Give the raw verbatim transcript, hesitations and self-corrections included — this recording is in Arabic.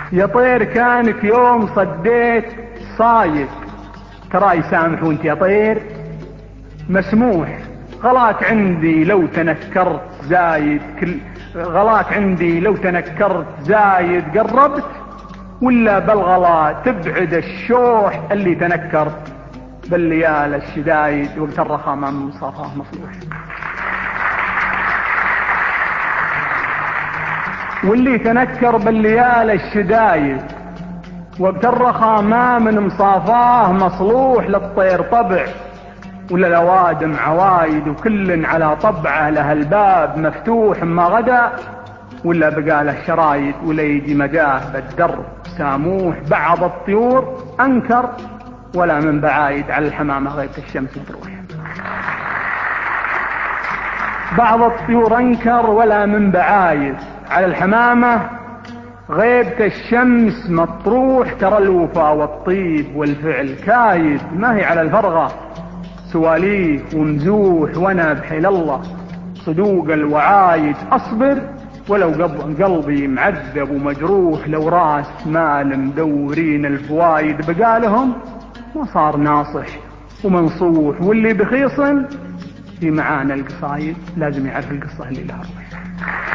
يا طير كانك يوم صديت صايد، ترى يسامحون يا طير مسموح. غلاك عندي لو تنكرت زايد، كل غلاك عندي لو تنكرت زايد قربت، ولا بالغلا تبعد الشوح اللي تنكرت بالليال الشدايد، وقت الرخاء ما من صافاه مصلوح. واللي تنكر بالليال الشدايد وقت الرخاء ما من مصافاه مصلوح، للطير طبع ولا الأوادم عوايد، وكل على طبعه له الباب مفتوح ما غدا، ولا بقاله شرايد ولا يجي مجاه بالدرب ساموح. بعض الطيور أنكر ولا من بعايد، على الحمامة غيبة الشمس تروح. بعض الطيور أنكر ولا من بعايد، على الحمامة غيبة الشمس مطروح. ترى الوفا والطيب والفعل كايد، ما هي على الفرغة سواليف ومزوح، وانا بحيل الله صدوق الوعايد. اصبر ولو قلبي معذب ومجروح، لو راس مال مدورين الفوايد بقالهم ما صار ناصح ومنصوح. واللي بخيص في معانا القصايد لازم يعرف القصة اللي لها روح.